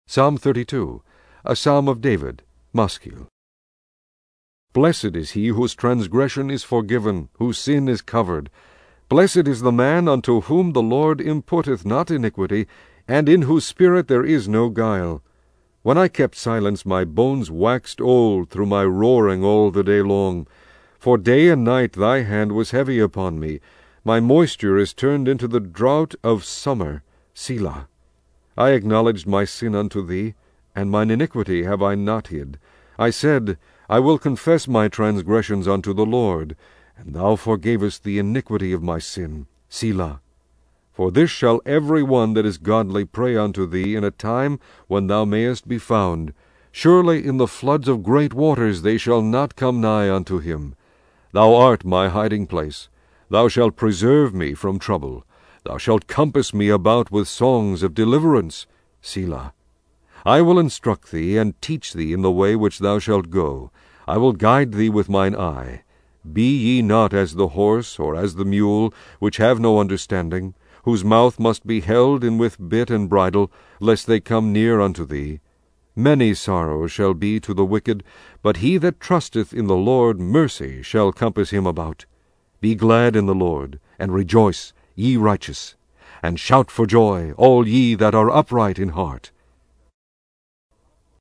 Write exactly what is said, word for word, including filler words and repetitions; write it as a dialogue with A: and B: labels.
A: Psalm thirty-two, a psalm of David, Maschil. Blessed is he whose transgression is forgiven, whose sin is covered. Blessed is the man unto whom the Lord imputeth not iniquity, and in whose spirit there is no guile. When I kept silence, my bones waxed old through my roaring all the day long. For day and night thy hand was heavy upon me. My moisture is turned into the drought of summer. Selah. I acknowledged my sin unto thee, and mine iniquity have I not hid. I said, I will confess my transgressions unto the Lord, and thou forgavest the iniquity of my sin. Selah. For this shall every one that is godly pray unto thee in a time when thou mayest be found. Surely in the floods of great waters they shall not come nigh unto him. Thou art my hiding place. Thou shalt preserve me from trouble. Thou shalt compass me about with songs of deliverance. Selah. I will instruct thee, and teach thee in the way which thou shalt go. I will guide thee with mine eye. Be ye not as the horse, or as the mule, which have no understanding, whose mouth must be held in with bit and bridle, lest they come near unto thee. Many sorrows shall be to the wicked, but he that trusteth in the Lord mercy shall compass him about. Be glad in the Lord, and rejoice, ye righteous, and shout for joy, all ye that are upright in heart.